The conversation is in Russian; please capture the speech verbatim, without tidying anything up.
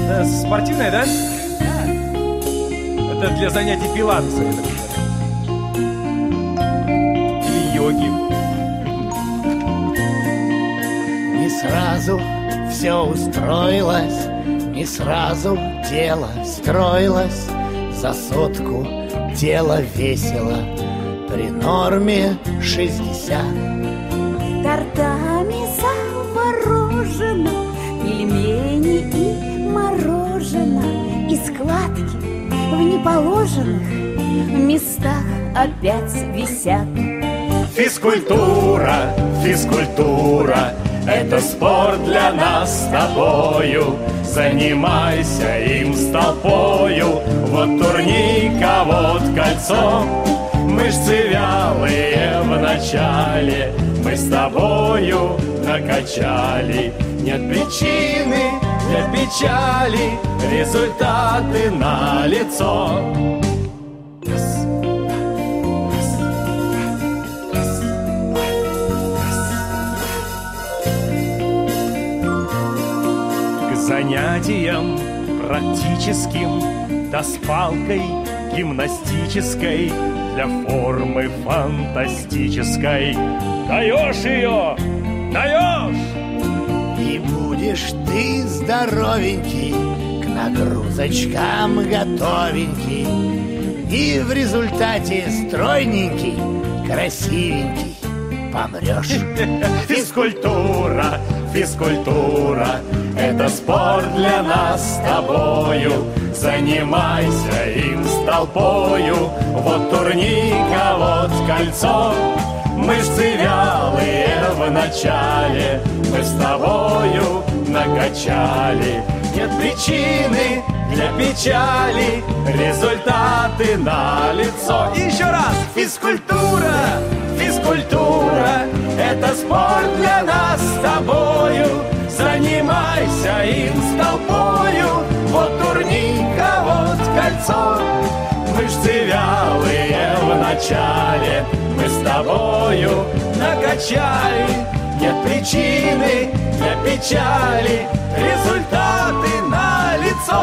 Э, спортивная, да? Это для занятий пилатеса, я так понимаю. Или йоги. Не сразу все устроилось, не сразу дело строилось. За сотку дело весело при норме шестьдесят. Тортами заворожено, пельмени и мороженое, и складки в неположенных местах опять висят. Физкультура, физкультура, это спорт для нас с тобою. Занимайся им с толпою. Вот турник, а вот кольцо. Мышцы вялые в начале мы с тобою накачали. Нет причины для печали, результаты налицо. К занятиям практическим, да с палкой гимнастической для формы фантастической. Даешь ее, даешь! И будешь ты здоровенький, к нагрузочкам готовенький, и в результате стройненький, красивенький помрешь. Физкультура, физкультура, это спорт для нас с тобою. Занимайся им с толпою. Вот турник, а вот кольцо. Мышцы вялые в начале мы с тобою накачали. Нет причины для печали, результаты налицо. Еще раз! Физкультура, физкультура, это спорт для нас с тобою. Занимайся им с толпою. Вот турник, а вот кольцо. Мышцы вялые в начале мы с тобою накачали. Нет причины для печали, результаты